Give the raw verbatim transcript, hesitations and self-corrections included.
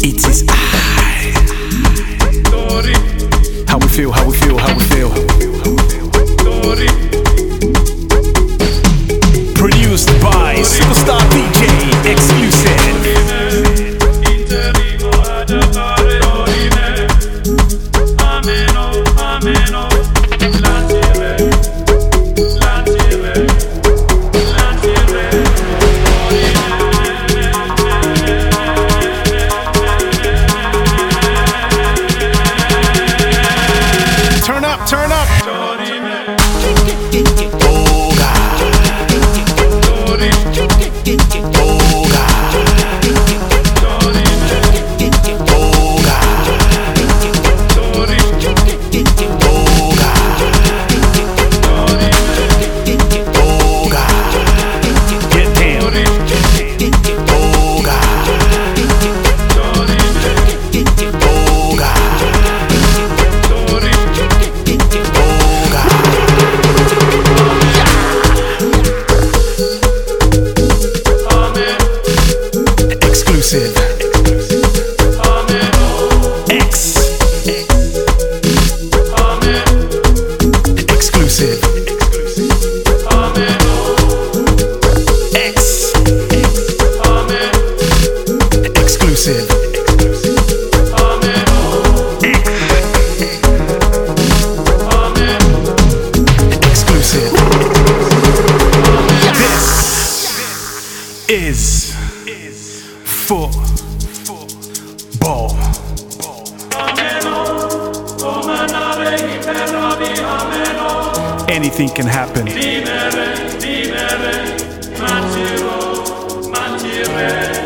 It is I. How we feel, how we feel, how we feel. Produced by Superstar D J Exclusive. Turn up, turn up. Exclusive. X. Exclusive. X. Exclusive. Exclusive. This is football. Anything can happen. Vivere, vivere, matiro, matire.